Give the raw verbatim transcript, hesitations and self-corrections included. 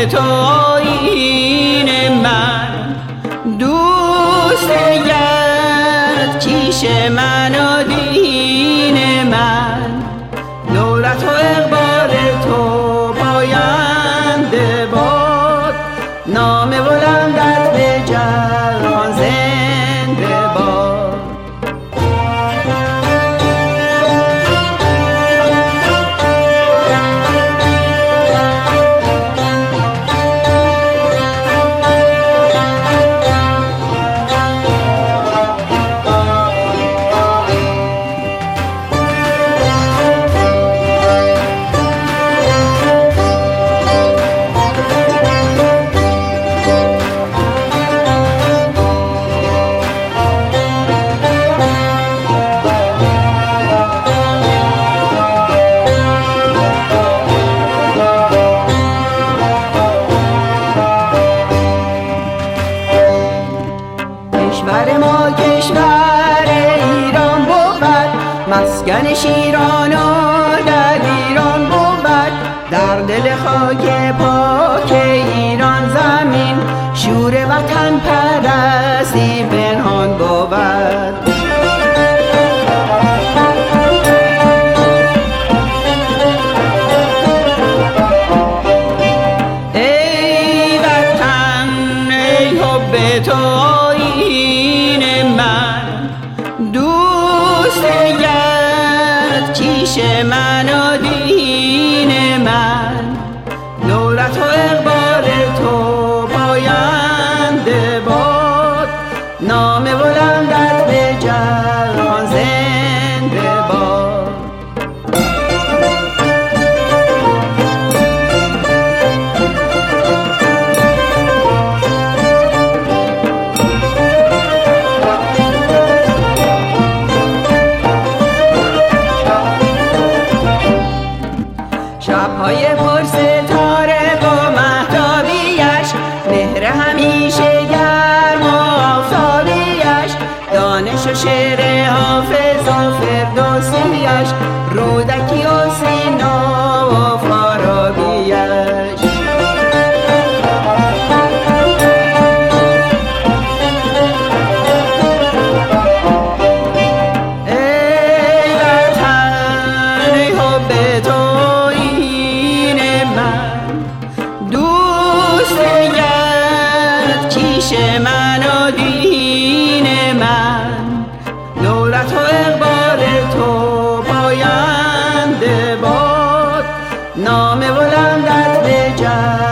تو آیین من، دوست دلت کیش من و دین من، دولت و اقبال تو پاینده باد، نام بلندت به جهان زنده باد. کشور ما کشور ایران بود، مسکن شیران و در ایران بود، در دل خاک پاک ایران زمین شور وطن پرستی پنهان بود. ای وطن ای حب تو آیین من، دوست دلت کیش من و دین من، دولت و اقبال تو پاینده باد، نام بلندت به جهان زنده باد. شب‌های پر ستاره و مهتابیش، مهر همیشه گرم و آفتابیش، دانش و شعر حافظ و فردوسیش، رودکی و سینا و فارابیش. ای وطن ای حب تو دوست دلت کیش من و دین من، دولت و اقبال تو پاینده باد، نام بلندت به جهان